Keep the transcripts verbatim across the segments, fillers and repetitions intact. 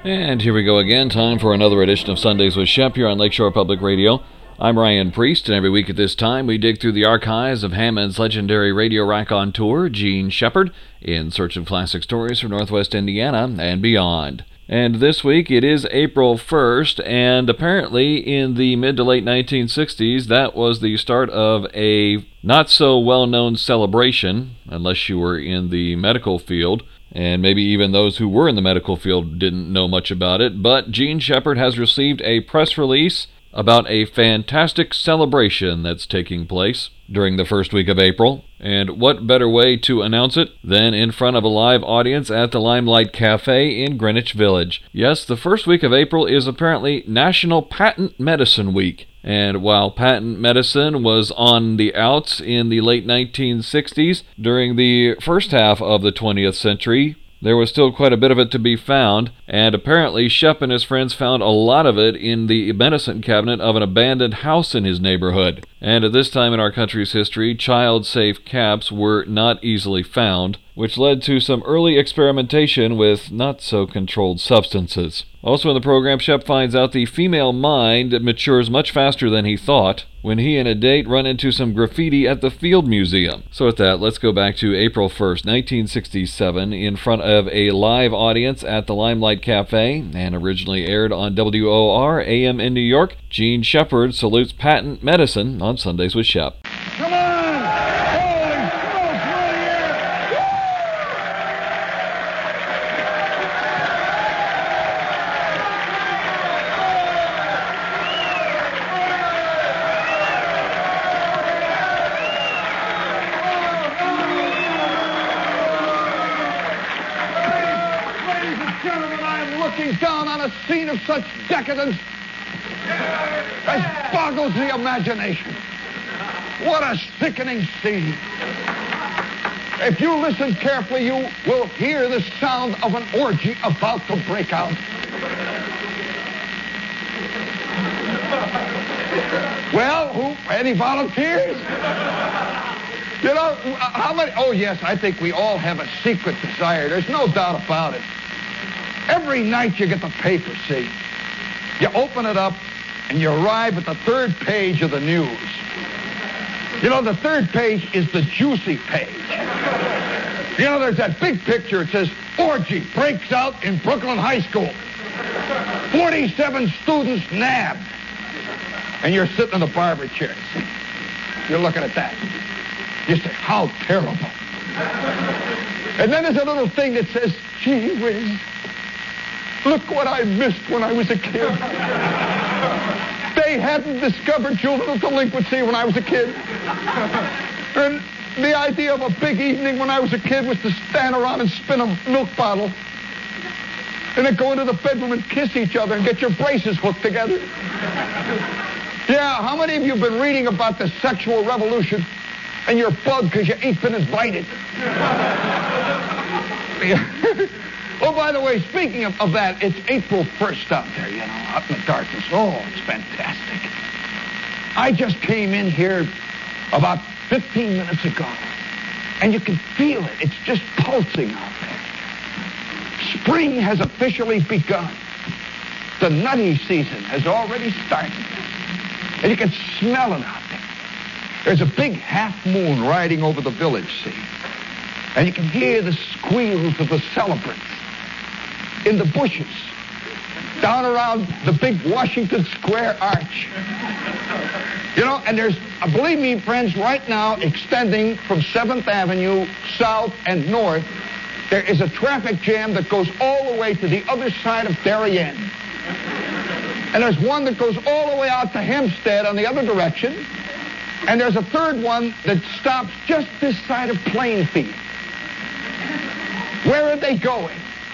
And here we go again, time for another edition of Sundays with Shep here on Lakeshore Public Radio. I'm Ryan Priest, and every week at this time we dig through the archives of Hammond's legendary radio raconteur, Jean Shepherd, in search of classic stories from Northwest Indiana and beyond. And this week it is April first, and apparently in the mid to late nineteen sixties, that was the start of a not-so-well-known celebration, unless you were in the medical field. And maybe even those who were in the medical field didn't know much about it, but Jean Shepherd has received a press release about a fantastic celebration that's taking place during the first week of April. And what better way to announce it than in front of a live audience at the Limelight Cafe in Greenwich Village. Yes, the first week of April is apparently National Patent Medicine Week. And while patent medicine was on the outs in the late nineteen sixties, during the first half of the twentieth century, there was still quite a bit of it to be found, and apparently Shep and his friends found a lot of it in the medicine cabinet of an abandoned house in his neighborhood. And at this time in our country's history, child-safe caps were not easily found, which led to some early experimentation with not-so-controlled substances. Also in the program, Shep finds out the female mind matures much faster than he thought when he and a date run into some graffiti at the Field Museum. So with that, let's go back to April first, nineteen sixty-seven, in front of a live audience at the Limelight Cafe, and originally aired on W O R A M in New York. Jean Shepherd salutes patent medicine on Sundays with Shep. Come on! Holy smoke, right here! Ladies and gentlemen, I'm looking down on a scene of such decadence as boggles the imagination. What a sickening scene. If you listen carefully, you will hear the sound of an orgy about to break out. Well, who, any volunteers? You know, how many? Oh, yes, I think we all have a secret desire. There's no doubt about it. Every night you get the paper, see? You open it up, and you arrive at the third page of the news. You know, the third page is the juicy page. You know, there's that big picture. It says, orgy breaks out in Brooklyn High School. forty-seven students nabbed. And you're sitting in the barber chair. You're looking at that. You say, how terrible. And then there's a little thing that says, gee whiz, look what I missed when I was a kid. They hadn't discovered juvenile delinquency when I was a kid. And the idea of a big evening when I was a kid was to stand around and spin a milk bottle and then go into the bedroom and kiss each other and get your braces hooked together. Yeah, how many of you have been reading about the sexual revolution and you're bugged because you ain't been invited? Oh, by the way, speaking of, of that, it's April first out there, you know, out in the darkness. Oh, it's fantastic. I just came in here about fifteen minutes ago, and you can feel it. It's just pulsing out there. Spring has officially begun. The nutty season has already started, and you can smell it out there. There's a big half moon riding over the village, see? And you can hear the squeals of the celebrants in the bushes, down around the big Washington Square arch. You know, and there's, uh, believe me, friends, right now, extending from seventh Avenue south and north, there is a traffic jam that goes all the way to the other side of Darien. And there's one that goes all the way out to Hempstead on the other direction. And there's a third one that stops just this side of Plainfield. Where are they going?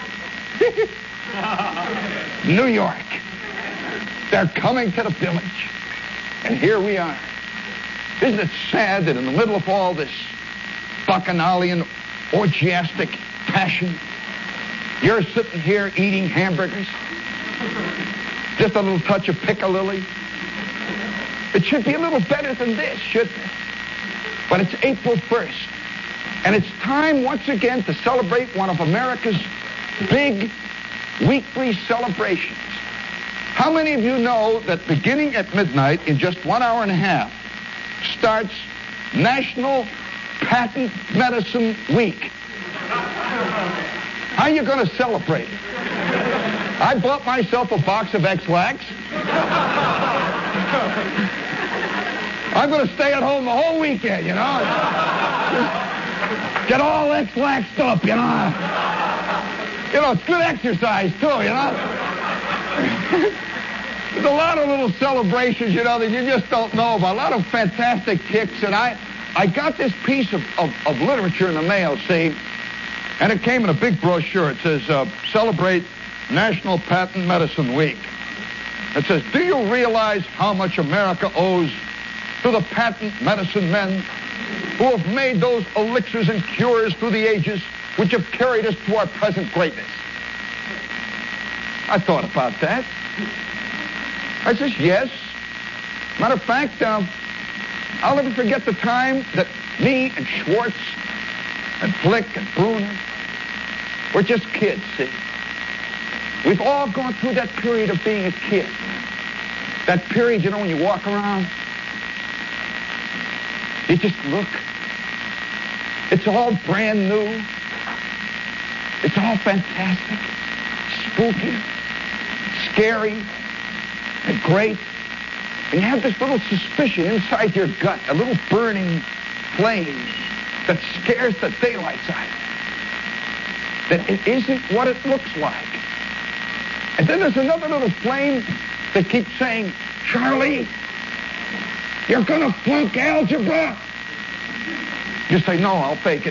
New York. They're coming to the village. And here we are. Isn't it sad that in the middle of all this bacchanalian, orgiastic passion, you're sitting here eating hamburgers? Just a little touch of piccalilli? It should be a little better than this, shouldn't it? But it's April first. And it's time once again to celebrate one of America's big weekly celebrations. How many of you know that beginning at midnight, in just one hour and a half, starts National Patent Medicine Week? How are you going to celebrate it? I bought myself a box of X-Lax. I'm going to stay at home the whole weekend, you know. Get all X-Laxed up, you know. You know, it's good exercise, too, you know. There's a lot of little celebrations, you know, that you just don't know about. A lot of fantastic kicks. And I, I got this piece of, of, of literature in the mail, see, and it came in a big brochure. It says, uh, celebrate National Patent Medicine Week. It says, do you realize how much America owes to the patent medicine men who have made those elixirs and cures through the ages which have carried us to our present greatness? I thought about that. I says, yes. Matter of fact, uh, I'll never forget the time that me and Schwartz and Flick and Bruner were just kids, see. We've all gone through that period of being a kid. That period, you know, when you walk around, you just look. It's all brand new. It's all fantastic, spooky, scary, and great. And you have this little suspicion inside your gut, a little burning flame that scares the daylights out of you. That it isn't what it looks like. And then there's another little flame that keeps saying, Charlie, you're going to flunk algebra. You say, no, I'll fake it.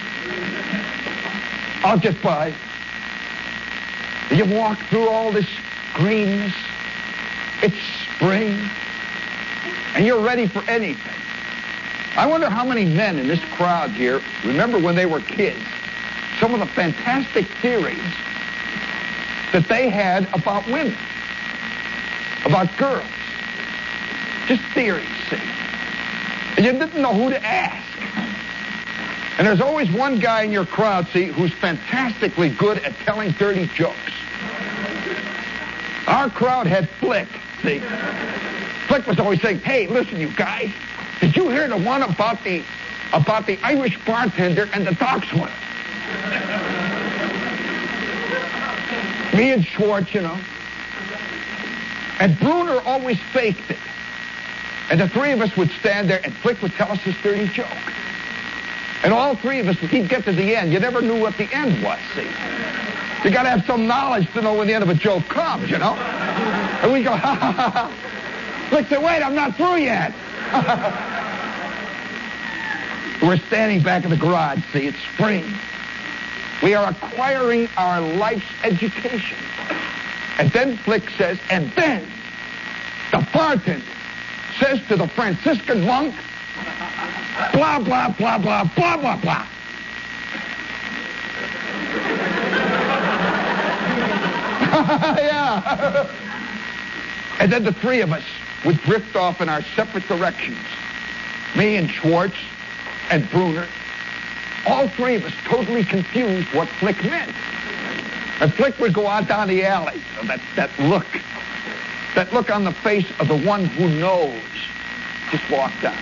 I'll get by. You walk through all this greenness. It's spring. And you're ready for anything. I wonder how many men in this crowd here remember when they were kids some of the fantastic theories that they had about women, about girls. Just theories, see. And you didn't know who to ask. And there's always one guy in your crowd, see, who's fantastically good at telling dirty jokes. Our crowd had Flick, see. Flick was always saying, hey, listen, you guys, did you hear the one about the about the Irish bartender and the dachshund? Me and Schwartz, you know. And Bruner always faked it. And the three of us would stand there, and Flick would tell us his dirty joke. And all three of us, he'd get to the end. You never knew what the end was, see. You got to have some knowledge to know when the end of a joke comes, you know. And we go, ha, ha, ha, ha. Flick said, wait, I'm not through yet. We're standing back in the garage, see, it's spring. We are acquiring our life's education. And then Flick says, and then the bartender says to the Franciscan monk, blah, blah, blah, blah, blah, blah, blah. Yeah. And then the three of us would drift off in our separate directions. Me and Schwartz and Bruner. All three of us totally confused what Flick meant. And Flick would go out down the alley. That, that look. That look on the face of the one who knows. Just walk down.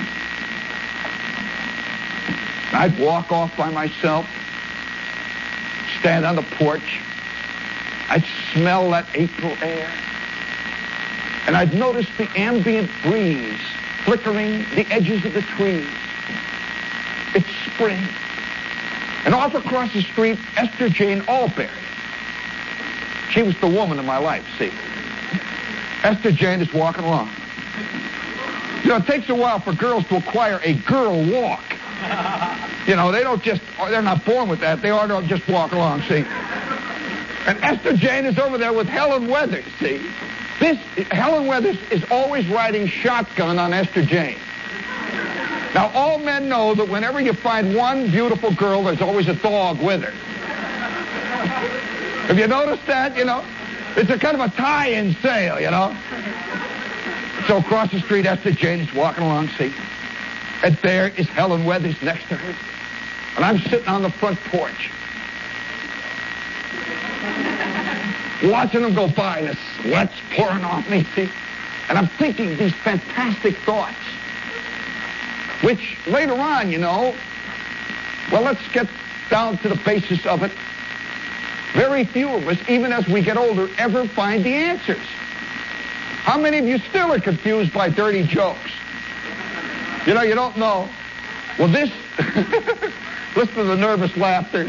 I'd walk off by myself. Stand on the porch. I'd smell that April air. And I'd notice the ambient breeze flickering the edges of the trees. It's spring. And off across the street, Esther Jane Alberry. She was the woman of my life, see. Esther Jane is walking along. You know, it takes a while for girls to acquire a girl walk. You know, they don't just, they're not born with that. They ought to just walk along, see. And Esther Jane is over there with Helen Weathers, see. This, Helen Weathers is always riding shotgun on Esther Jane. Now, all men know that whenever you find one beautiful girl, there's always a dog with her. Have you noticed that, you know? It's a kind of a tie-in sale, you know? So across the street, Esther Jane is walking along, see? And there is Helen Weathers next to her. And I'm sitting on the front porch. Watching them go by, and the sweat's pouring off me, see? And I'm thinking these fantastic thoughts, which later on, you know, well, let's get down to the basis of it. Very few of us, even as we get older, ever find the answers. How many of you still are confused by dirty jokes? You know, you don't know. Well, this, listen to the nervous laughter.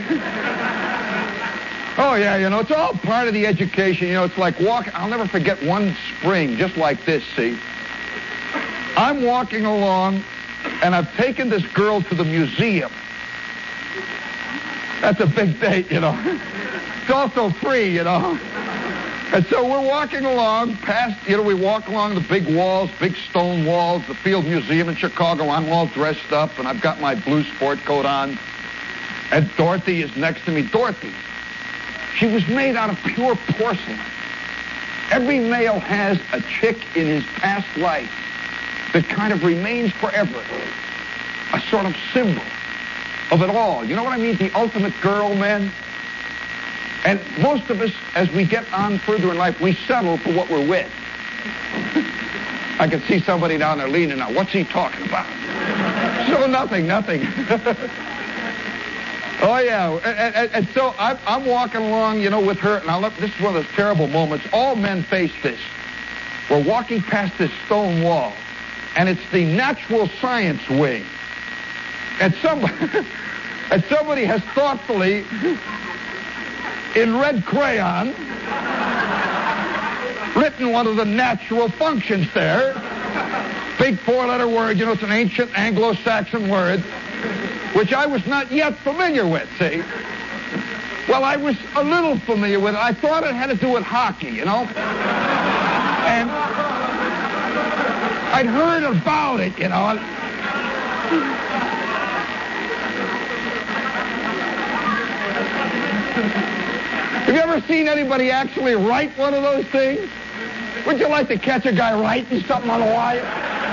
Oh, yeah, you know, it's all part of the education. You know, it's like walking. I'll never forget one spring just like this, see. I'm walking along, and I've taken this girl to the museum. That's a big date, you know. It's also free, you know. And so we're walking along past, you know, we walk along the big walls, big stone walls, the Field Museum in Chicago. I'm all dressed up, and I've got my blue sport coat on. And Dorothy is next to me. Dorothy, she was made out of pure porcelain. Every male has a chick in his past life that kind of remains forever a sort of symbol of it all. You know what I mean? The ultimate girl, man. And most of us, as we get on further in life, we settle for what we're with. I can see somebody down there leaning out. What's he talking about? So nothing, nothing. Oh, yeah. And, and, and so I'm, I'm walking along, you know, with her. And I'll look, this is one of those terrible moments. All men face this. We're walking past this stone wall, and it's the natural science wing. And somebody, and somebody has thoughtfully, in red crayon, written one of the natural functions there. Big four-letter word, you know, it's an ancient Anglo-Saxon word, which I was not yet familiar with, see? Well, I was a little familiar with it. I thought it had to do with hockey, you know? And I'd heard about it, you know. Have you ever seen anybody actually write one of those things? Would you like to catch a guy writing something on a wire?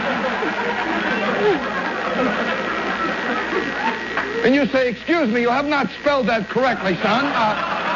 And you say, excuse me, you have not spelled that correctly, son. Uh,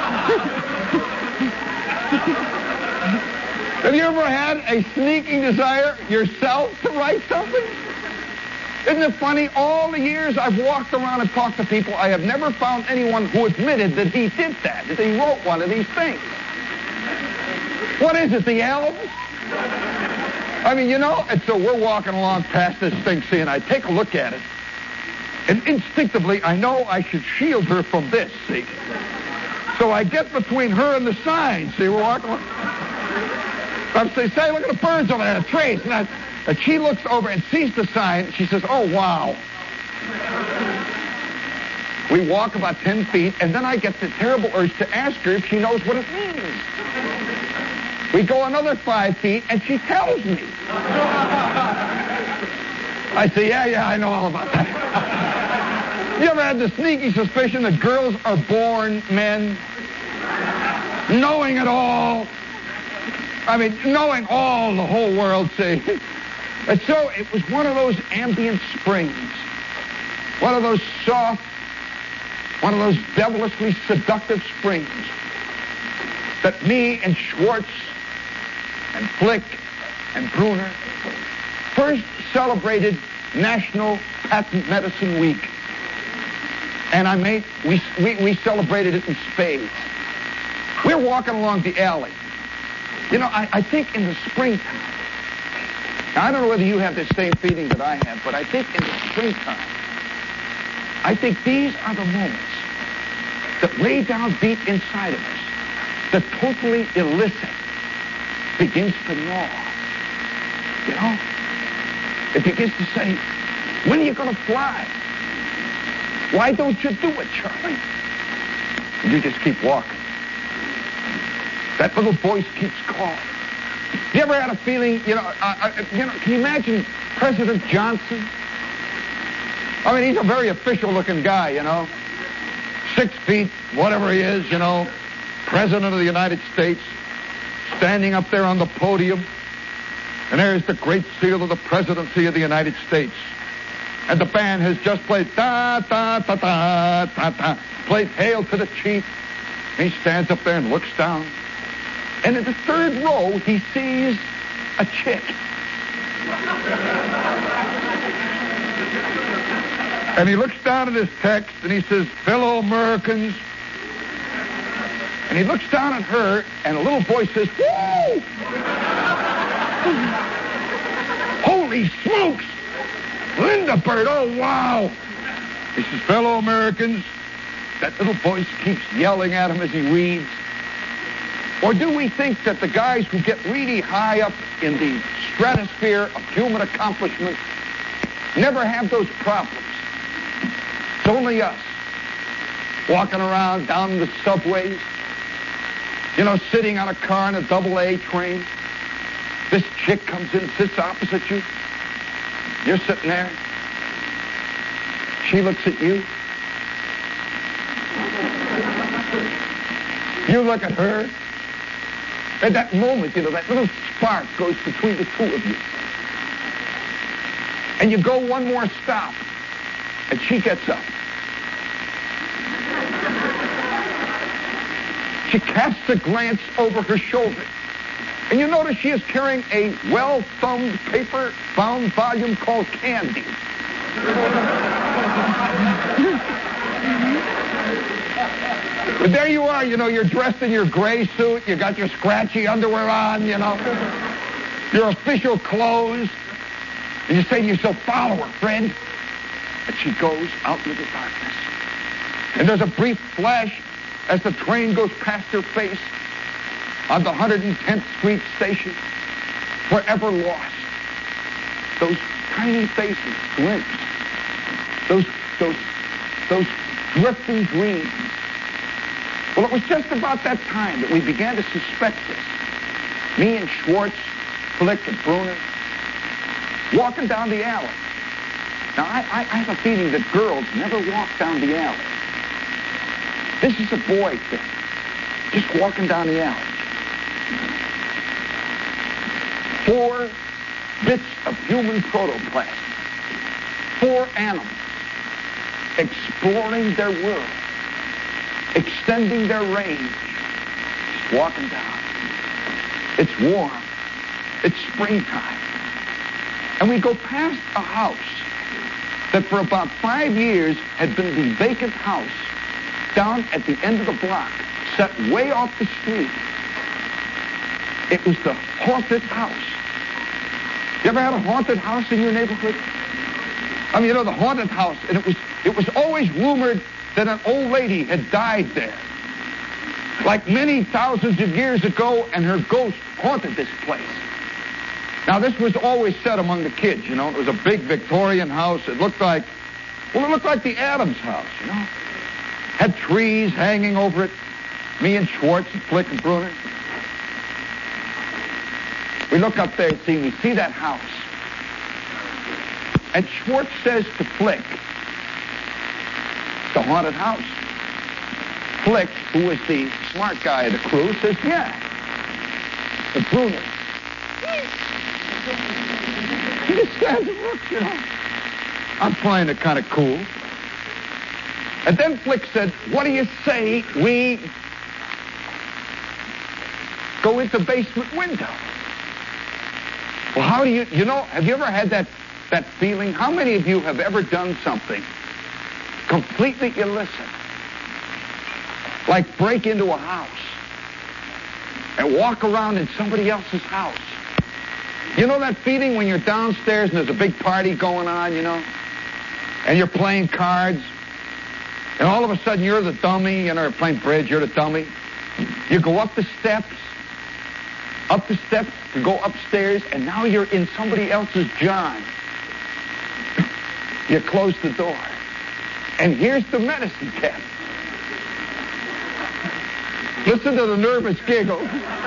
have you ever had a sneaking desire yourself to write something? Isn't it funny? All the years I've walked around and talked to people, I have never found anyone who admitted that he did that, that he wrote one of these things. What is it, the elves? I mean, you know, and so we're walking along past this thing, see, and I take a look at it, and instinctively I know I should shield her from this, see. So I get between her and the sign, see, we're walking along. I'm saying, say, look at the birds over there, the trees, and I... And she looks over and sees the sign. And she says, oh, wow. We walk about ten feet, and then I get the terrible urge to ask her if she knows what it means. We go another five feet, and she tells me. I say, yeah, yeah, I know all about that. You ever had the sneaky suspicion that girls are born men, knowing it all? I mean, knowing all the whole world, see? And so it was one of those ambient springs, one of those soft, one of those devilishly seductive springs that me and Schwartz and Flick and Bruner first celebrated National Patent Medicine Week. And I made, we, we, we celebrated it in spades. We're walking along the alley. You know, I, I think in the springtime, now, I don't know whether you have the same feeling that I have, but I think in the springtime, I think these are the moments that lay down deep inside of us, that totally illicit begins to gnaw. You know? It begins to say, when are you going to fly? Why don't you do it, Charlie? And you just keep walking. That little voice keeps calling. You ever had a feeling, you know, uh, uh, you know, can you imagine President Johnson? I mean, he's a very official-looking guy, you know. Six feet, whatever he is, you know, President of the United States, standing up there on the podium. And there's the great seal of the presidency of the United States. And the band has just played da, da, da, da, da, da, played Hail to the Chief. And he stands up there and looks down. And in the third row, he sees a chick. And he looks down at his text and he says, fellow Americans. And he looks down at her and a little voice says, woo! Holy smokes! Linda Bird, oh wow! He says, fellow Americans. That little voice keeps yelling at him as he reads. Or do we think that the guys who get really high up in the stratosphere of human accomplishment never have those problems? It's only us, walking around down the subways, you know, sitting on a car in a double A train. This chick comes in, sits opposite you. You're sitting there. She looks at you. You look at her. At that moment, you know, that little spark goes between the two of you. And you go one more stop. And she gets up. She casts a glance over her shoulder. And you notice she is carrying a well-thumbed paper-bound volume called Candy. But there you are, you know, you're dressed in your gray suit, you got your scratchy underwear on, you know, your official clothes. And you say to yourself, follow her, friend. And she goes out into the darkness. And there's a brief flash as the train goes past her face on the one hundred tenth Street station, forever lost. Those tiny faces glimpse. Those, those, those drifting dreams. Well, it was just about that time that we began to suspect this. Me and Schwartz, Flick and Bruner, walking down the alley. Now, I, I, I have a feeling that girls never walk down the alley. This is a boy thing. Just walking down the alley. Four bits of human protoplasm. Four animals exploring their world, extending their range, just walking down. It's warm. It's springtime. And we go past a house that for about five years had been the vacant house down at the end of the block, set way off the street. It was the haunted house. You ever had a haunted house in your neighborhood? I mean, you know, the haunted house, and it was it was always rumored that an old lady had died there, like many thousands of years ago, and her ghost haunted this place. Now, this was always said among the kids, you know. It was a big Victorian house. It looked like, well, it looked like the Adams house, you know. Had trees hanging over it. Me and Schwartz and Flick and Bruner. We look up there and see, we see that house. And Schwartz says to Flick, the haunted house. Flick, who was the smart guy of the crew, says, yeah. And Bruner, he just stands and looks, you know. I'm playing it kind of cool. And then Flick said, what do you say we go into the basement window? Well, how do you, you know, have you ever had that, that feeling? How many of you have ever done something completely illicit? Like break into a house and walk around in somebody else's house. You know that feeling when you're downstairs and there's a big party going on, you know, and you're playing cards, and all of a sudden you're the dummy, you know, you're playing bridge, you're the dummy. You go up the steps, up the steps, you go upstairs, and now you're in somebody else's john. You close the door, and here's the medicine cabinet. Listen to the nervous giggle.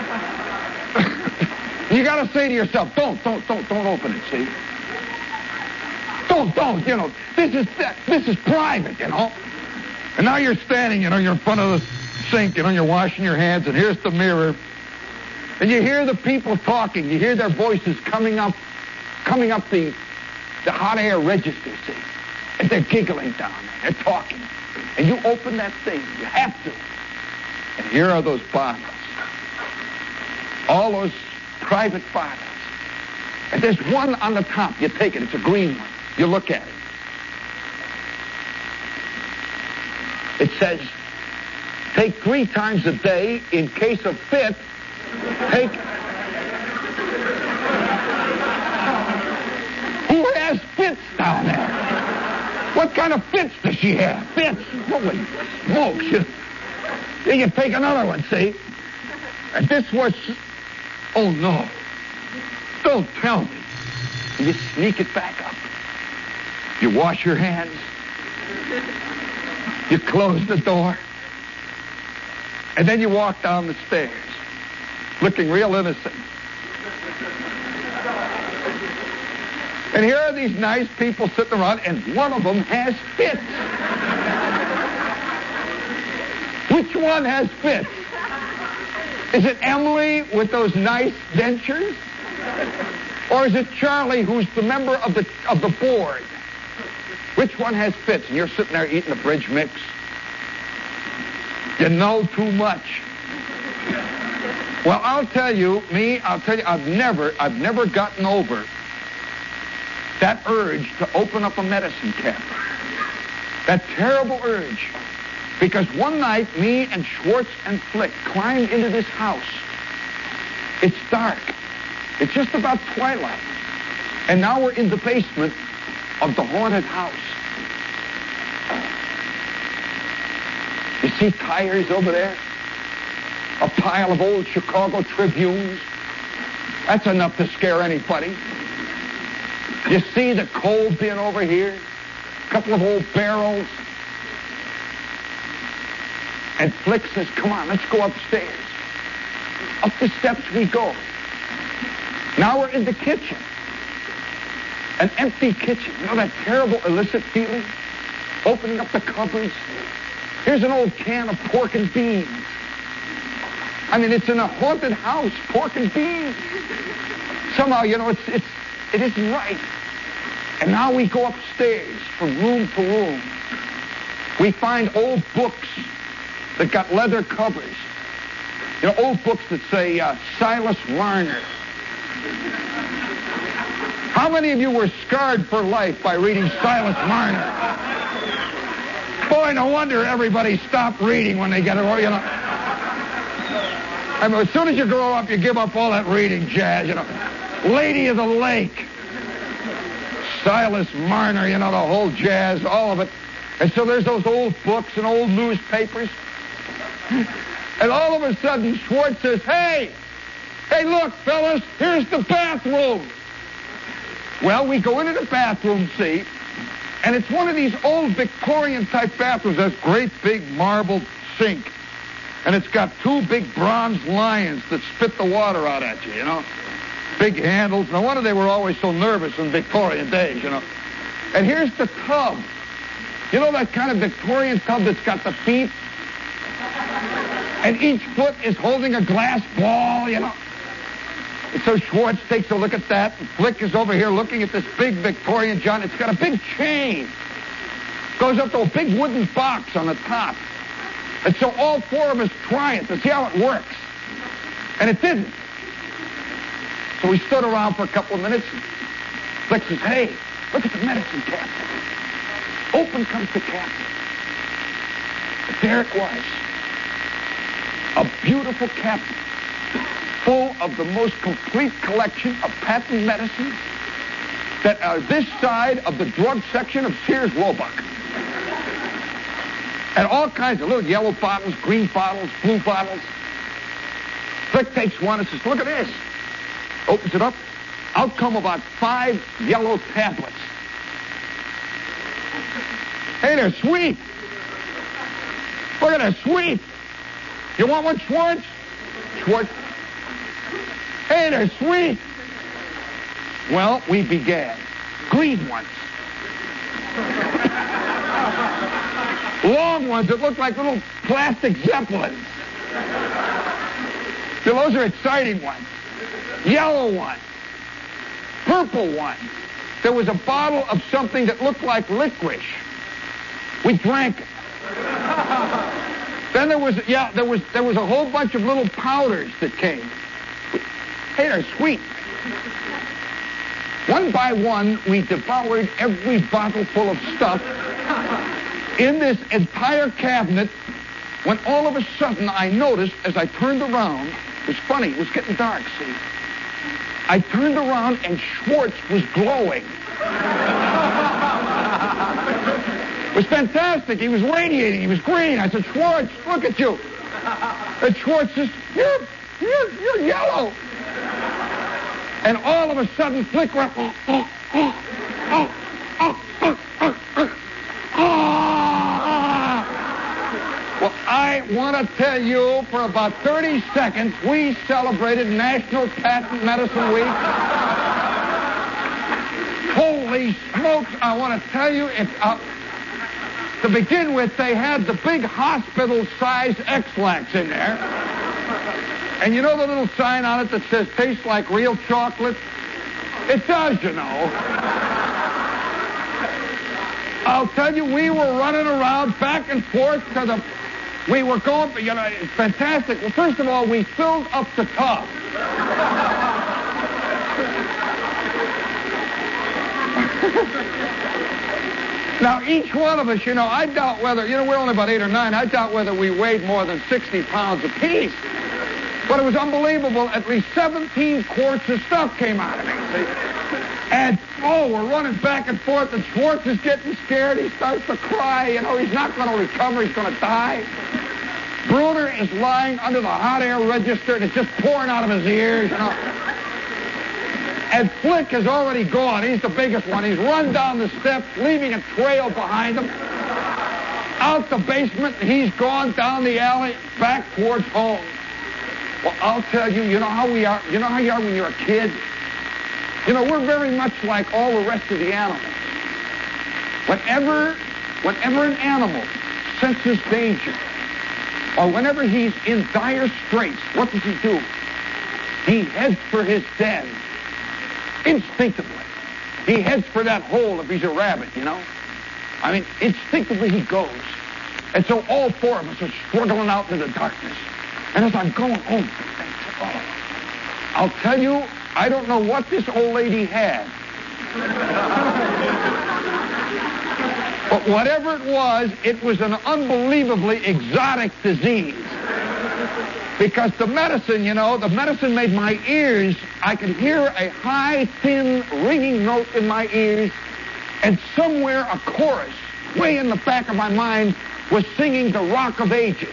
You got to say to yourself, don't, don't, don't, don't open it, see? Don't, don't, you know, this is, this is private, you know? And now you're standing, you know, you're in front of the sink, you know, you're washing your hands, and here's the mirror. And you hear the people talking. You hear their voices coming up, coming up the, the hot air register, see? And they're giggling down there. They're talking. And you open that thing. You have to. And here are those bottles. All those private bottles. And there's one on the top. You take it. It's a green one. You look at it. It says, take three times a day. In case of fit, take... Who has fits down there? What kind of fits does she have? Fits? Holy smokes. You, you take another one, see? And this was... Oh, no. Don't tell me. You sneak it back up. You wash your hands. You close the door. And then you walk down the stairs, looking real innocent. And here are these nice people sitting around, and one of them has fits. Which one has fits? Is it Emily with those nice dentures? Or is it Charlie, who's the member of the of the board? Which one has fits? And you're sitting there eating a bridge mix. You know too much. Well, I'll tell you, me, I'll tell you, I've never, I've never gotten over that urge to open up a medicine cabinet. That terrible urge. Because one night, me and Schwartz and Flick climbed into this house. It's dark. It's just about twilight. And now we're in the basement of the haunted house. You see tires over there? A pile of old Chicago Tribunes. That's enough to scare anybody. You see the coal bin over here? A couple of old barrels. And Flick says, come on, let's go upstairs. Up the steps we go. Now we're in the kitchen. An empty kitchen. You know that terrible illicit feeling? Opening up the cupboards. Here's an old can of pork and beans. I mean, it's in a haunted house, pork and beans. Somehow, you know, it's, it's, it isn't right. And now we go upstairs from room to room. We find old books that got leather covers. You know, old books that say uh, Silas Marner. How many of you were scarred for life by reading Silas Marner? Boy, no wonder everybody stopped reading when they get it, you know. I mean, as soon as you grow up, you give up all that reading jazz, you know. Lady of the Lake. Silas Marner, you know, the whole jazz, all of it. And so there's those old books and old newspapers. And all of a sudden, Schwartz says, hey, hey, look, fellas, here's the bathroom. Well, we go into the bathroom, see, and it's one of these old Victorian-type bathrooms. That's great big marble sink. And it's got two big bronze lions that spit the water out at you, you know. Big handles. No wonder they were always so nervous in Victorian days, you know. And here's the tub. You know that kind of Victorian tub that's got the feet? And each foot is holding a glass ball, you know. And so Schwartz takes a look at that, and Flick is over here looking at this big Victorian John. It's got a big chain. Goes up to a big wooden box on the top. And so all four of us try it to see how it works. And it didn't. So we stood around for a couple of minutes, and Flick says, hey, look at the medicine cabinet. Open comes the cabinet. But there it was. A beautiful cabinet full of the most complete collection of patent medicines that are this side of the drug section of Sears Roebuck. And all kinds of little yellow bottles, green bottles, blue bottles. Flick takes one and says, look at this. Opens it up. Out come about five yellow tablets. Hey, they're sweet. Look at that, sweet. You want one, Schwartz? Schwartz. Hey, they're sweet. Well, we began. Green ones. Long ones that look like little plastic zeppelins. So those are exciting ones. Yellow one. Purple one. There was a bottle of something that looked like licorice. We drank it. Then there was, yeah, there was there was a whole bunch of little powders that came. Hey, they're sweet. One by one, we devoured every bottle full of stuff in this entire cabinet, when all of a sudden I noticed, as I turned around, it was funny, it was getting dark, see? I turned around and Schwartz was glowing. It was fantastic. He was radiating. He was green. I said, Schwartz, look at you. And Schwartz says, you're, you're, you're yellow. And all of a sudden, Flick went, oh, oh, oh, oh, oh, oh, oh, oh, oh. Well, I want to tell you, for about thirty seconds, we celebrated National Patent Medicine Week. Holy smokes, I want to tell you, if... Uh, To begin with, they had the big hospital-sized X-Lax in there. And you know the little sign on it that says, tastes like real chocolate? It does, you know. I'll tell you, we were running around back and forth to the... We were going, you know, it's fantastic. Well, first of all, we filled up the tub. Now, each one of us, you know, I doubt whether, you know, we're only about eight or nine, I doubt whether we weighed more than sixty pounds apiece. But it was unbelievable. At least seventeen quarts of stuff came out of me, see? And, oh, we're running back and forth, and Schwartz is getting scared. He starts to cry. You know, he's not going to recover. He's going to die. Bruner is lying under the hot air register, and it's just pouring out of his ears, you know. And Flick is already gone. He's the biggest one. He's run down the steps, leaving a trail behind him. Out the basement, he's gone down the alley, back towards home. Well, I'll tell you, you know how we are, you know how you are when you're a kid? You know, we're very much like all the rest of the animals. Whenever, whenever an animal senses danger, or whenever he's in dire straits, what does he do? He heads for his den. Instinctively. He heads for that hole if he's a rabbit, you know? I mean, instinctively he goes. And so all four of us are struggling out into the darkness. And as I'm going, oh, oh, I'll tell you, I don't know what this old lady had. But whatever it was, it was an unbelievably exotic disease. Because the medicine, you know, the medicine made my ears, I could hear a high, thin, ringing note in my ears, and somewhere a chorus, way in the back of my mind, was singing the Rock of Ages.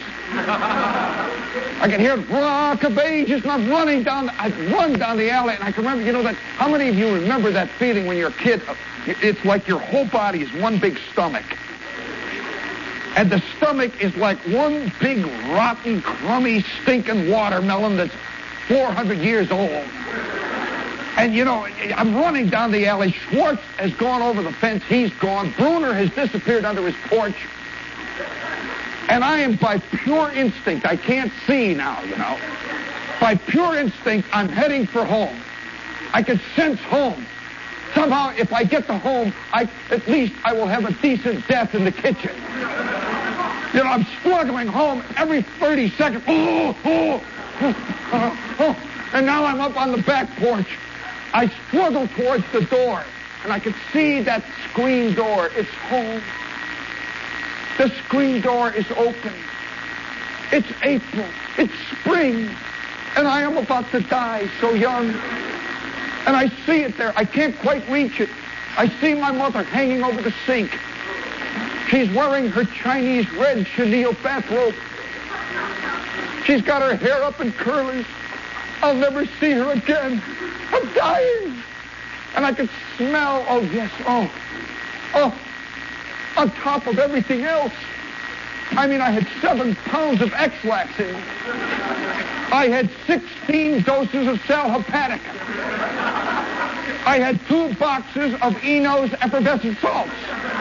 I could hear Rock of Ages, and I'm running down, the, I'd run down the alley, and I can remember, you know, that, how many of you remember that feeling when you're a kid? It's like your whole body is one big stomach. And the stomach is like one big, rotten, crummy, stinking watermelon that's four hundred years old. And, you know, I'm running down the alley. Schwartz has gone over the fence. He's gone. Bruner has disappeared under his porch. And I am, by pure instinct, I can't see now, you know. By pure instinct, I'm heading for home. I can sense home. Somehow, if I get to home, I, at least I will have a decent death in the kitchen. You know, I'm struggling home every thirty seconds. Oh, oh, oh, oh, oh. And now I'm up on the back porch. I struggle towards the door, and I can see that screen door. It's home. The screen door is open. It's April. It's spring. And I am about to die, so young. And I see it there. I can't quite reach it. I see my mother hanging over the sink. She's wearing her Chinese red chenille bathrobe. She's got her hair up in curlers. I'll never see her again. I'm dying. And I can smell, oh, yes, oh, oh, on top of everything else. I mean, I had seven pounds of X-Lax in me. I had sixteen doses of Sal Hepatica. I had two boxes of Eno's effervescent salts.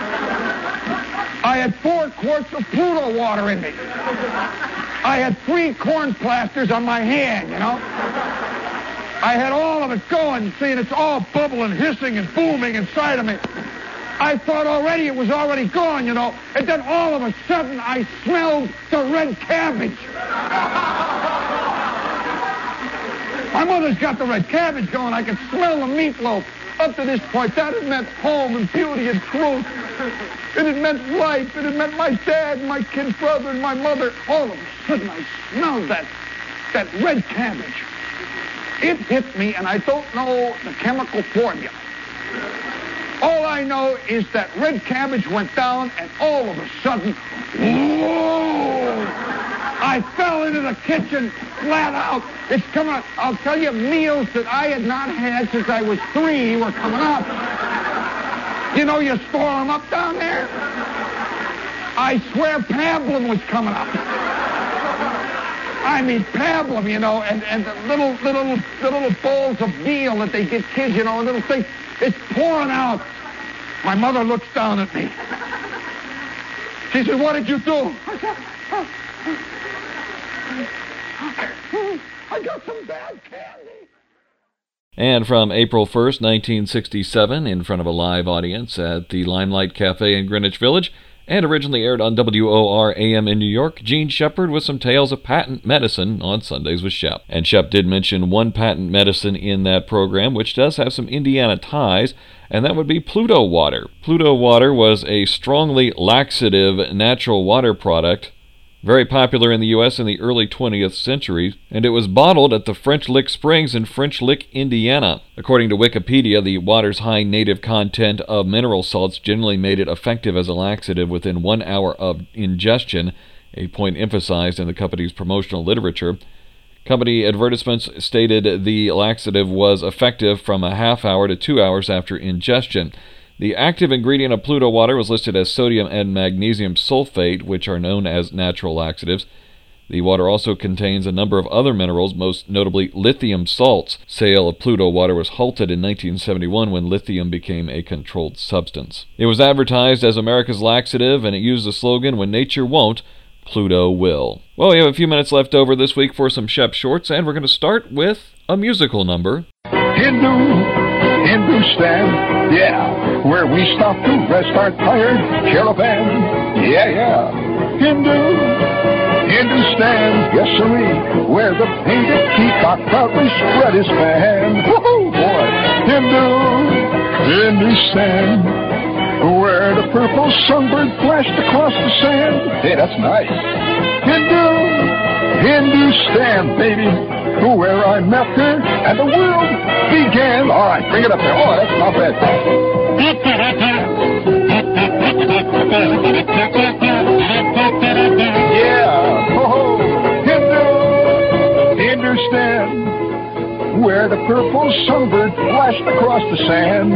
I had four quarts of Pluto water in me. I had three corn plasters on my hand, you know. I had all of it going, seeing it's all bubbling, hissing, and booming inside of me. I thought already it was already gone, you know. And then all of a sudden, I smelled the red cabbage. My mother's got the red cabbage going. I could smell the meatloaf. Up to this point, that had meant home and beauty and truth. It had meant life. It had meant my dad and my kid brother and my mother. All of a sudden, I smelled that, that red cabbage. It hit me, and I don't know the chemical formula. All I know is that red cabbage went down, and all of a sudden, whoa! I fell into the kitchen, flat out. It's coming up. I'll tell you, meals that I had not had since I was three were coming up. You know, you store them up down there. I swear pablum was coming up. I mean, pablum, you know, and, and the little, the little, the little bowls of meal that they get kids, you know, a little thing. It's pouring out. My mother looks down at me. She said, "What did you do?" I said, I got some bad candy. And from April first, nineteen sixty-seven, in front of a live audience at the Limelight Cafe in Greenwich Village, and originally aired on W O R A M in New York, Gene Shepard with some tales of patent medicine on Sundays with Shep. And Shep did mention one patent medicine in that program, which does have some Indiana ties, and that would be Pluto water. Pluto water was a strongly laxative natural water product, very popular in the U S in the early twentieth century, and it was bottled at the French Lick Springs in French Lick, Indiana. According to Wikipedia, the water's high native content of mineral salts generally made it effective as a laxative within one hour of ingestion, a point emphasized in the company's promotional literature. Company advertisements stated the laxative was effective from a half hour to two hours after ingestion. The active ingredient of Pluto water was listed as sodium and magnesium sulfate, which are known as natural laxatives. The water also contains a number of other minerals, most notably lithium salts. Sale of Pluto water was halted in nineteen seventy-one when lithium became a controlled substance. It was advertised as America's laxative, and it used the slogan, "When nature won't, Pluto will." Well, we have a few minutes left over this week for some Shep Shorts, and we're going to start with a musical number. Hindu, Hindustan, yeah, where we stop to rest our tired caravan, yeah, yeah. Hindu, Hindustan, yes sirree, where the painted peacock proudly spread his fan. Woohoo, boy! Hindu, Hindustan, where the purple sunbird flashed across the sand. Hey, that's nice. Hindu, Hindustan, baby, where I met her and the world began. All right, bring it up there. Oh, that's not bad. Yeah. Oh, Hindu, Hindustan, where the purple sunbird flashed across the sand.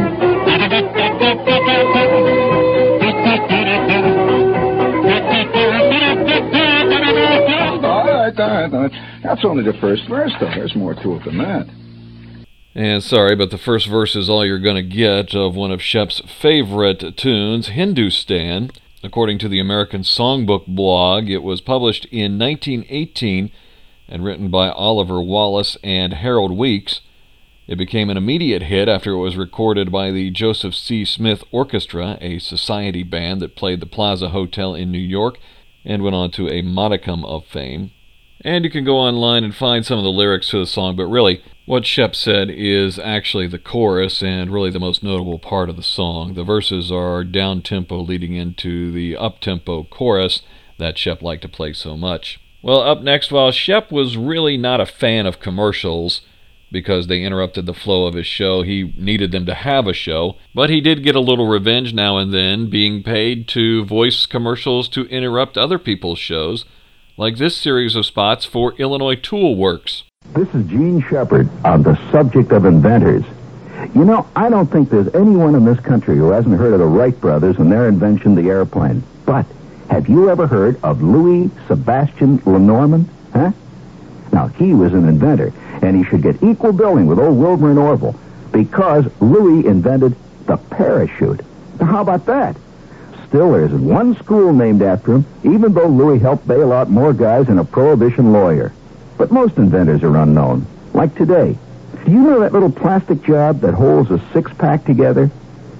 All right, all right, all right. That's only the first verse, though. There's more to it than that. And sorry, but the first verse is all you're going to get of one of Shep's favorite tunes, Hindustan. According to the American Songbook blog, it was published in nineteen eighteen and written by Oliver Wallace and Harold Weeks. It became an immediate hit after it was recorded by the Joseph C. Smith Orchestra, a society band that played the Plaza Hotel in New York, and went on to a modicum of fame. And you can go online and find some of the lyrics to the song, but really, what Shep said is actually the chorus and really the most notable part of the song. The verses are down-tempo leading into the up-tempo chorus that Shep liked to play so much. Well, up next, while Shep was really not a fan of commercials because they interrupted the flow of his show, he needed them to have a show, but he did get a little revenge now and then, being paid to voice commercials to interrupt other people's shows, like this series of spots for Illinois Tool Works. This is Gene Shepard on the subject of inventors. You know, I don't think there's anyone in this country who hasn't heard of the Wright brothers and their invention of the airplane. But have you ever heard of Louis Sebastian Lenormand? Huh? Now, he was an inventor, and he should get equal billing with old Wilbur and Orville because Louis invented the parachute. Now, how about that? Still, there's one school named after him, even though Louis helped bail out more guys than a prohibition lawyer. But most inventors are unknown, like today. Do you know that little plastic job that holds a six-pack together?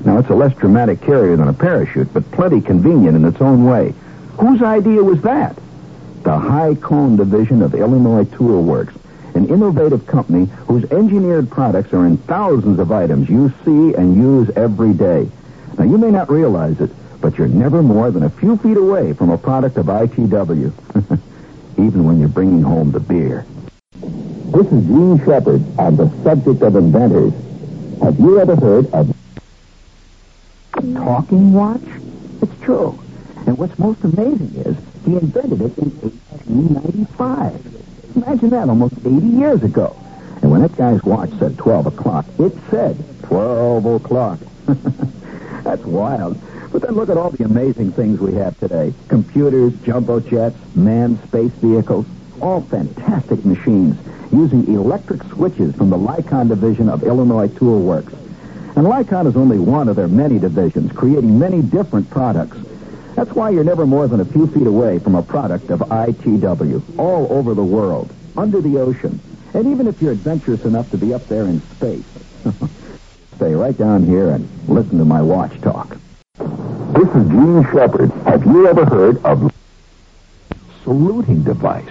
Now, it's a less dramatic carrier than a parachute, but plenty convenient in its own way. Whose idea was that? The High Cone division of Illinois Tool Works, an innovative company whose engineered products are in thousands of items you see and use every day. Now, you may not realize it, but you're never more than a few feet away from a product of I T W, even when you're bringing home the beer. This is Gene Shepard on the subject of inventors. Have you ever heard of a talking watch? It's true. And what's most amazing is he invented it in eighteen ninety-five. Imagine that, almost eighty years ago. And when that guy's watch said twelve o'clock, it said twelve o'clock. That's wild. But then look at all the amazing things we have today. Computers, jumbo jets, manned space vehicles, all fantastic machines using electric switches from the Lycon division of Illinois Tool Works. And Lycon is only one of their many divisions, creating many different products. That's why you're never more than a few feet away from a product of I T W, all over the world, under the ocean, and even if you're adventurous enough to be up there in space. Stay right down here and listen to my watch talk. This is Gene Shepard. Have you ever heard of saluting device?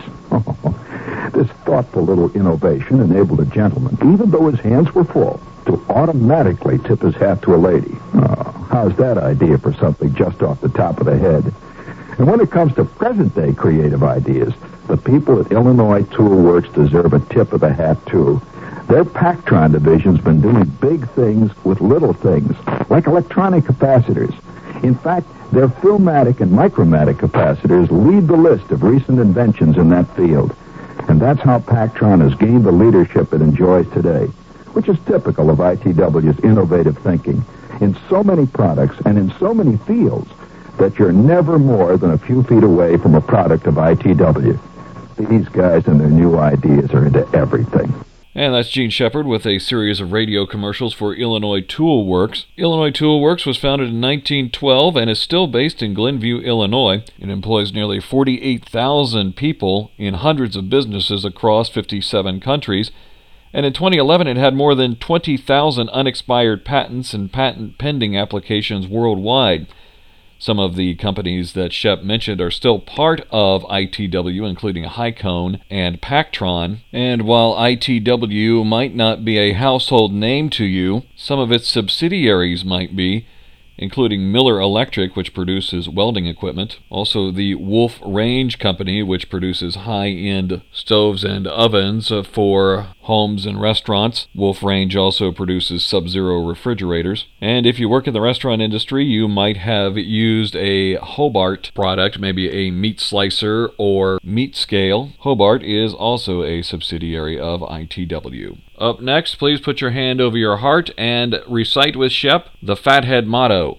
This thoughtful little innovation enabled a gentleman, even though his hands were full, to automatically tip his hat to a lady. Oh, how's that idea for something just off the top of the head? And when it comes to present-day creative ideas, the people at Illinois Tool Works deserve a tip of the hat, too. Their Pactron division's been doing big things with little things, like electronic capacitors. In fact, their Filmatic and Micromatic capacitors lead the list of recent inventions in that field. And that's how Pactron has gained the leadership it enjoys today, which is typical of I T W's innovative thinking in so many products and in so many fields that you're never more than a few feet away from a product of I T W. These guys and their new ideas are into everything. And that's Gene Shepard with a series of radio commercials for Illinois Tool Works. Illinois Tool Works was founded in nineteen twelve and is still based in Glenview, Illinois. It employs nearly forty-eight thousand people in hundreds of businesses across fifty-seven countries. And in twenty eleven, it had more than twenty thousand unexpired patents and patent pending applications worldwide. Some of the companies that Shep mentioned are still part of I T W, including High Cone and Pactron. And while I T W might not be a household name to you, some of its subsidiaries might be, including Miller Electric, which produces welding equipment. Also the Wolf Range Company, which produces high-end stoves and ovens for homes and restaurants. Wolf Range also produces Sub-Zero refrigerators. And if you work in the restaurant industry, you might have used a Hobart product, maybe a meat slicer or meat scale. Hobart is also a subsidiary of I T W. Up next, please put your hand over your heart and recite with Shep the Fathead motto.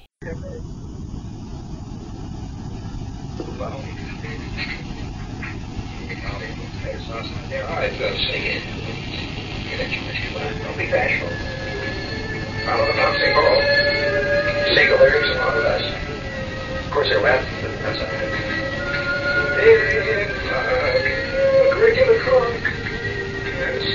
Don't be bashful. Follow the bouncing ball. Sing the lyrics along with us. Of course, they're laughing, but that's all right. Big clock, a regular clock. Yes.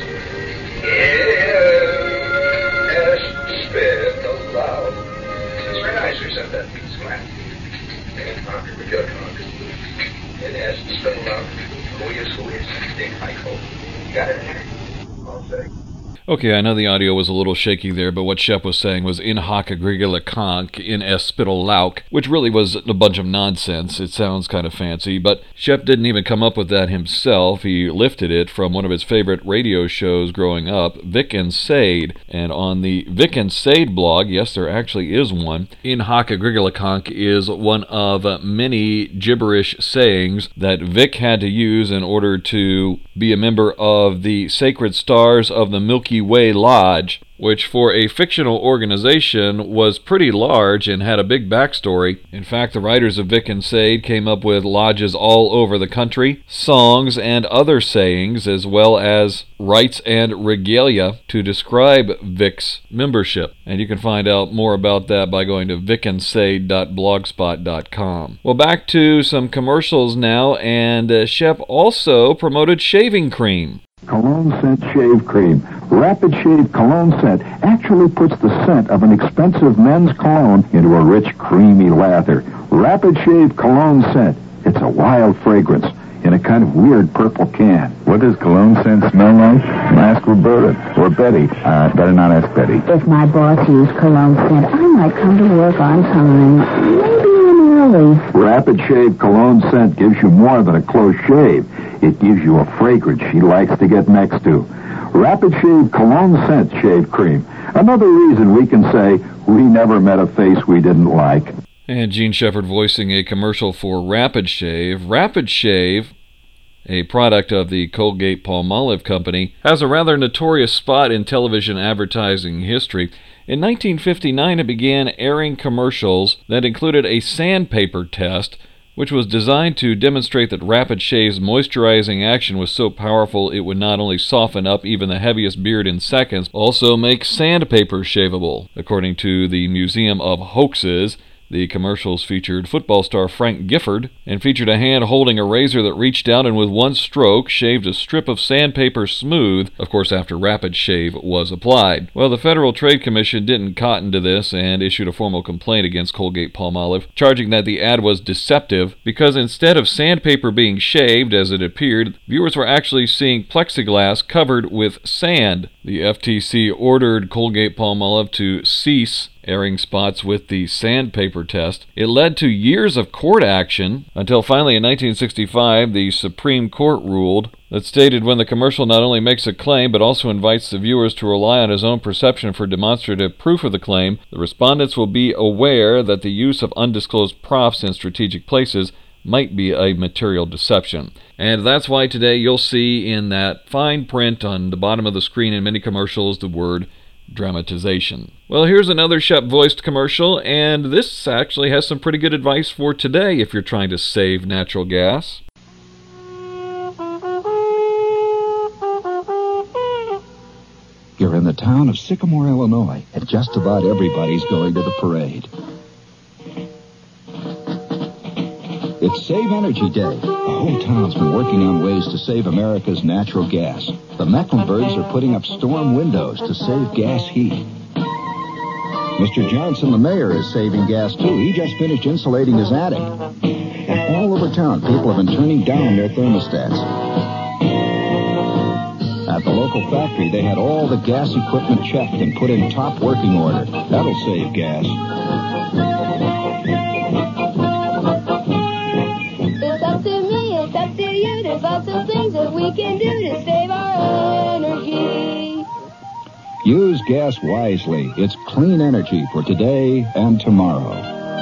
Yes, spin aloud. It's very nice we said that. It's flat. Big clock, a regular clock. It has spin aloud. Who is, who is? Big Michael. You got it in there? All set. Okay, I know the audio was a little shaky there, but what Shep was saying was in hoc agricula conc in es spittle lauc, which really was a bunch of nonsense. It sounds kind of fancy, but Shep didn't even come up with that himself. He lifted it from one of his favorite radio shows growing up, Vic and Sade. And on the Vic and Sade blog, yes, there actually is one, in hoc agricula conc is one of many gibberish sayings that Vic had to use in order to be a member of the Sacred Stars of the Milky Way Lodge, which for a fictional organization was pretty large and had a big backstory. In fact, the writers of Vic and Sade came up with lodges all over the country, songs and other sayings, as well as rites and regalia to describe Vic's membership. And you can find out more about that by going to vic and sade dot blogspot dot com. Well, back to some commercials now, and uh, Shep also promoted shaving cream. Cologne Scent Shave Cream. Rapid Shave Cologne Scent actually puts the scent of an expensive men's cologne into a rich, creamy lather. Rapid Shave Cologne Scent. It's a wild fragrance in a kind of weird purple can. What does cologne scent smell like? Ask Roberta or Betty. Uh, better not ask Betty. If my boss used cologne scent, I might come to work on time. Maybe even early. Rapid Shave Cologne Scent gives you more than a close shave. It gives you a fragrance she likes to get next to. Rapid Shave Cologne Scent Shave Cream. Another reason we can say we never met a face we didn't like. And Gene Shepard voicing a commercial for Rapid Shave. Rapid Shave, a product of the Colgate-Palmolive Company, has a rather notorious spot in television advertising history. In nineteen fifty-nine, it began airing commercials that included a sandpaper test, which was designed to demonstrate that Rapid Shave's moisturizing action was so powerful it would not only soften up even the heaviest beard in seconds, also make sandpaper shaveable. According to the Museum of Hoaxes, the commercials featured football star Frank Gifford and featured a hand holding a razor that reached out and with one stroke shaved a strip of sandpaper smooth, of course after Rapid Shave was applied. Well, the Federal Trade Commission didn't cotton to this and issued a formal complaint against Colgate-Palmolive, charging that the ad was deceptive because instead of sandpaper being shaved as it appeared, viewers were actually seeing plexiglass covered with sand. The F T C ordered Colgate-Palmolive to cease airing spots with the sandpaper test. It led to years of court action until finally in nineteen sixty-five the Supreme Court ruled that stated when the commercial not only makes a claim but also invites the viewers to rely on his own perception for demonstrative proof of the claim, the respondents will be aware that the use of undisclosed props in strategic places might be a material deception. And that's why today you'll see in that fine print on the bottom of the screen in many commercials the word dramatization. Well, here's another Shep-voiced commercial, and this actually has some pretty good advice for today if you're trying to save natural gas. You're in the town of Sycamore, Illinois, and just about everybody's going to the parade. It's Save Energy Day. The whole town's been working on ways to save America's natural gas. The Mecklenburgs are putting up storm windows to save gas heat. Mister Johnson, the mayor, is saving gas, too. He just finished insulating his attic. And all over town, people have been turning down their thermostats. At the local factory, they had all the gas equipment checked and put in top working order. That'll save gas. There's lots of things that we can do to save our energy. Use gas wisely. It's clean energy for today and tomorrow.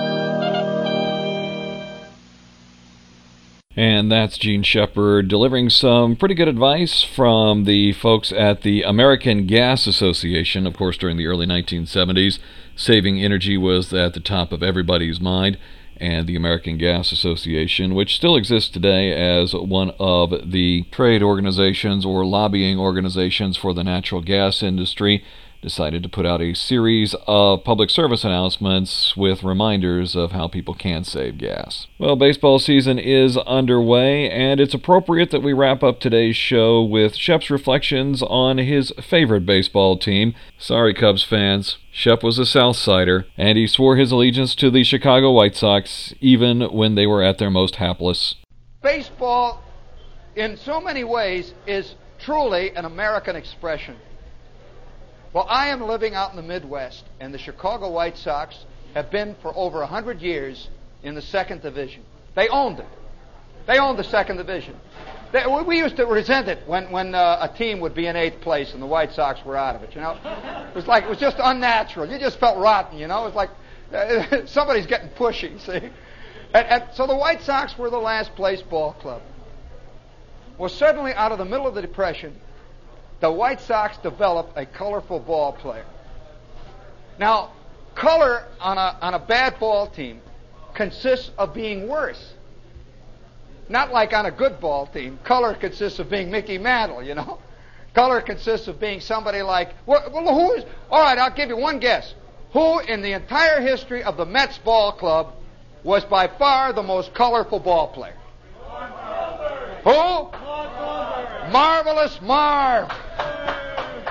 And that's Gene Shepard delivering some pretty good advice from the folks at the American Gas Association. Of course, during the early nineteen seventies, saving energy was at the top of everybody's mind. And the American Gas Association, which still exists today as one of the trade organizations or lobbying organizations for the natural gas industry, decided to put out a series of public service announcements with reminders of how people can save gas. Well, baseball season is underway, and it's appropriate that we wrap up today's show with Shep's reflections on his favorite baseball team. Sorry, Cubs fans. Shep was a Southsider, and he swore his allegiance to the Chicago White Sox even when they were at their most hapless. Baseball, in so many ways, is truly an American expression. Well, I am living out in the Midwest, and the Chicago White Sox have been for over one hundred years in the second division. They owned it. They owned the second division. They, we used to resent it when, when uh, a team would be in eighth place and the White Sox were out of it, you know. It was like, it was just unnatural. You just felt rotten, you know. It was like uh, somebody's getting pushy, see. And, and so the White Sox were the last place ball club. Well, suddenly out of the middle of the Depression, the White Sox developed a colorful ball player. Now, color on a, on a bad ball team consists of being worse. Not like on a good ball team. Color consists of being Mickey Mantle, you know. Color consists of being somebody like, well, who is, all right, I'll give you one guess. Who in the entire history of the Mets ball club was by far the most colorful ball player? Who? Marvelous Marv.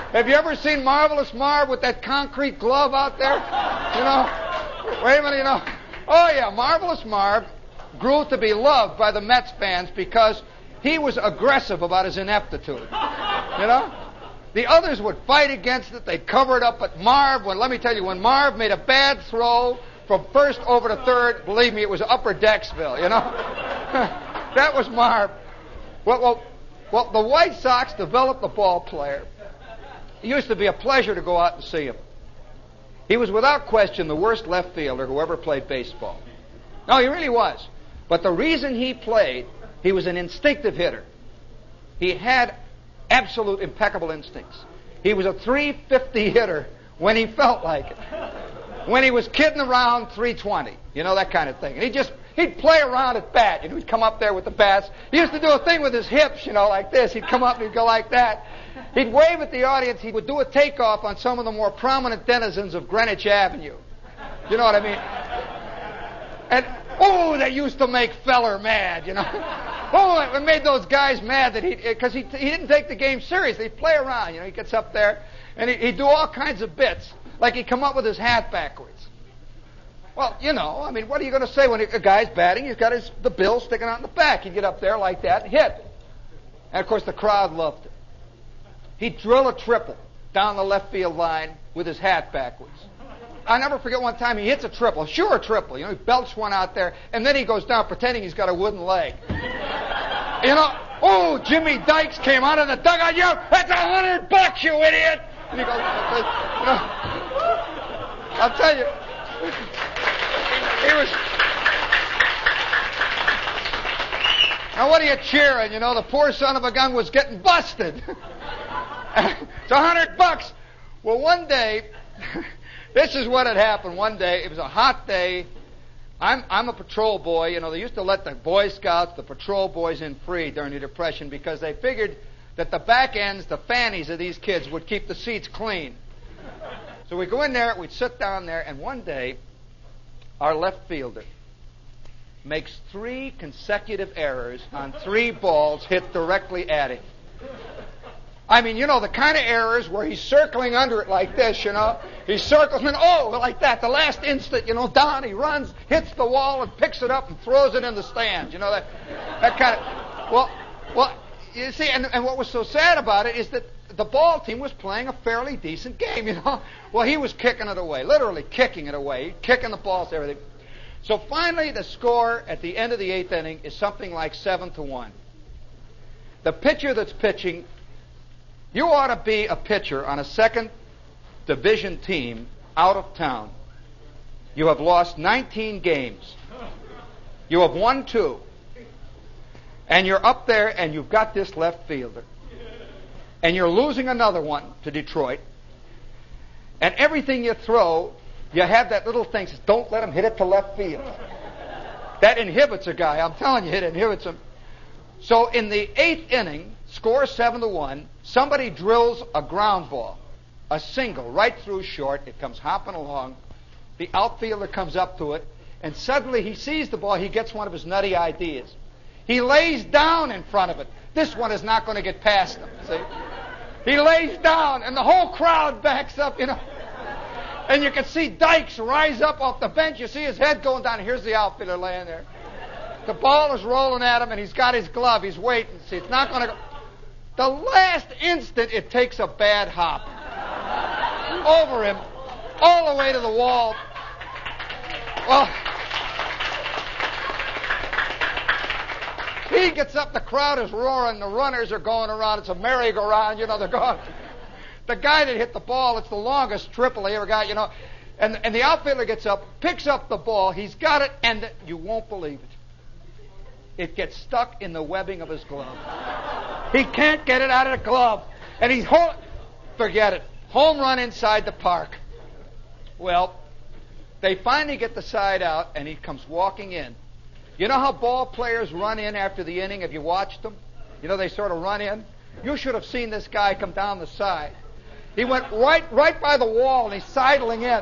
Have you ever seen Marvelous Marv with that concrete glove out there? You know? Wait a minute, you know. Oh, yeah, Marvelous Marv grew to be loved by the Mets fans because he was aggressive about his ineptitude. You know? The others would fight against it. They'd cover it up. But Marv, when, let me tell you, when Marv made a bad throw from first over to third, believe me, it was Upper Decksville, you know? That was Marv. Well, well, well, the White Sox developed a ball player. It used to be a pleasure to go out and see him. He was without question the worst left fielder who ever played baseball. No, he really was. But the reason he played, he was an instinctive hitter. He had absolute impeccable instincts. He was a three fifty hitter when he felt like it. When he was kidding around, three twenty. You know, that kind of thing. And he just, he'd play around at bat. You know, he'd come up there with the bats. He used to do a thing with his hips, you know, like this. He'd come up and he'd go like that. He'd wave at the audience. He would do a takeoff on some of the more prominent denizens of Greenwich Avenue. You know what I mean? And, oh, that used to make Feller mad, you know. Oh, it made those guys mad that he, because he, he didn't take the game seriously. He'd play around, you know. He gets up there and he, he'd do all kinds of bits. Like he'd come up with his hat backwards. Well, you know, I mean, what are you going to say when a guy's batting? He's got his the bill sticking out in the back. He'd get up there like that and hit. And, of course, the crowd loved it. He'd drill a triple down the left field line with his hat backwards. I never forget one time he hits a triple, sure a triple. You know, he belts one out there, and then he goes down pretending he's got a wooden leg. You know, oh, Jimmy Dykes came out of the dugout, yelled, "That's a hundred bucks, you idiot!" And he goes, you know, I'll tell you, he was. Now, what are you cheering? You know, the poor son of a gun was getting busted. It's a hundred bucks. Well, one day, this is what had happened. One day, it was a hot day. I'm I'm a patrol boy. You know, they used to let the Boy Scouts, the patrol boys in free during the Depression because they figured that the back ends, the fannies of these kids would keep the seats clean. So we go in there, we'd sit down there, and one day, our left fielder makes three consecutive errors on three balls hit directly at him. I mean, you know, the kind of errors where he's circling under it like this, you know. He circles and, oh, like that. The last instant, you know, down, he runs, hits the wall, and picks it up and throws it in the stands. You know, that that kind of, well, well, you see, and, and what was so sad about it is that the ball team was playing a fairly decent game, you know. Well, he was kicking it away, literally kicking it away, kicking the balls, everything. So finally, the score at the end of the eighth inning is something like seven to one. The pitcher that's pitching, you ought to be a pitcher on a second division team out of town. You have lost nineteen games. You have won two. And you're up there and you've got this left fielder. And you're losing another one to Detroit. And everything you throw, you have that little thing that says, don't let him hit it to left field. That inhibits a guy. I'm telling you, it inhibits him. So in the eighth inning, score seven to one, somebody drills a ground ball, a single, right through short. It comes hopping along. The outfielder comes up to it, and suddenly he sees the ball. He gets one of his nutty ideas. He lays down in front of it. This one is not going to get past him. See? He lays down, and the whole crowd backs up, you know. And you can see Dykes rise up off the bench. You see his head going down. Here's the outfielder laying there. The ball is rolling at him, and he's got his glove. He's waiting. See, it's not going to go. The last instant, it takes a bad hop over him, all the way to the wall. Well, he gets up. The crowd is roaring. The runners are going around. It's a merry-go-round. You know, they're going. The guy that hit the ball, it's the longest triple he ever got, you know. And, and the outfielder gets up, picks up the ball. He's got it, and you won't believe it. It gets stuck in the webbing of his glove. He can't get it out of the glove. And he's, ho- forget it, home run inside the park. Well, they finally get the side out, and he comes walking in. You know how ball players run in after the inning? Have you watched them? You know, they sort of run in. You should have seen this guy come down the side. He went right, right by the wall, and he's sidling in.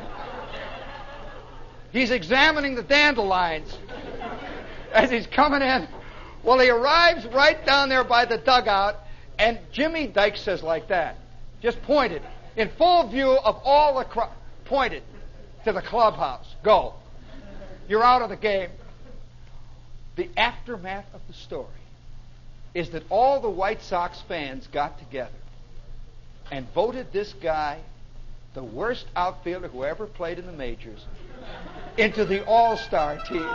He's examining the dandelions as he's coming in. Well, he arrives right down there by the dugout, and Jimmy Dykes says like that. just pointed in full view of all the crowd, pointed to the clubhouse. Go. You're out of the game. The aftermath of the story is that all the White Sox fans got together and voted this guy, the worst outfielder who ever played in the majors, into the All-Star team.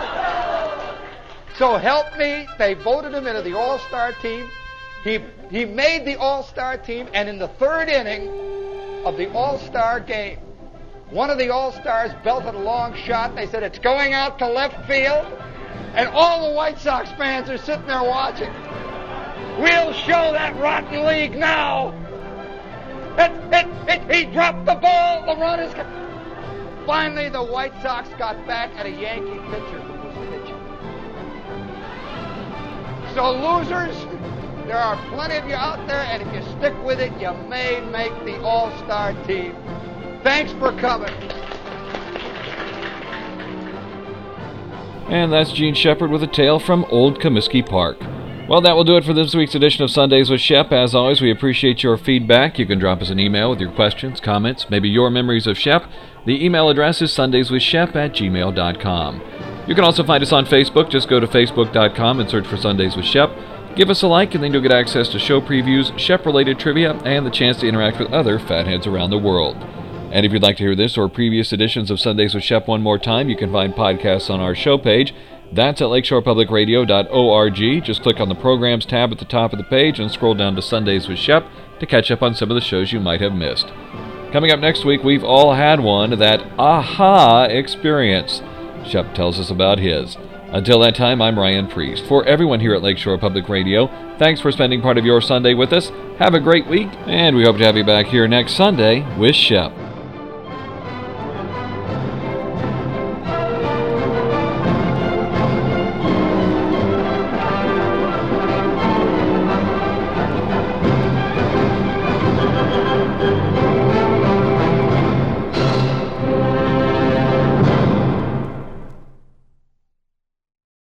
So help me, they voted him into the All-Star team. He, he made the All-Star team, and in the third inning of the All-Star game, one of the All-Stars belted a long shot. They said, it's going out to left field. And all the White Sox fans are sitting there watching. We'll show that rotten league now. It, it, it, he dropped the ball. The run is... Finally, the White Sox got back at a Yankee pitcher who was pitching. So, losers, there are plenty of you out there, and if you stick with it, you may make the All-Star team. Thanks for coming. And that's Gene Shepard with a tale from Old Comiskey Park. Well, that will do it for this week's edition of Sundays with Shep. As always, we appreciate your feedback. You can drop us an email with your questions, comments, maybe your memories of Shep. The email address is sundayswithshep at gmail dot com. You can also find us on Facebook. Just go to facebook dot com and search for Sundays with Shep. Give us a like, and then you'll get access to show previews, Shep-related trivia, and the chance to interact with other fatheads around the world. And if you'd like to hear this or previous editions of Sundays with Shep one more time, you can find podcasts on our show page. That's at lakeshore public radio dot org. Just click on the Programs tab at the top of the page and scroll down to Sundays with Shep to catch up on some of the shows you might have missed. Coming up next week, we've all had one, that aha experience. Shep tells us about his. Until that time, I'm Ryan Priest. For everyone here at Lakeshore Public Radio, thanks for spending part of your Sunday with us. Have a great week, and we hope to have you back here next Sunday with Shep.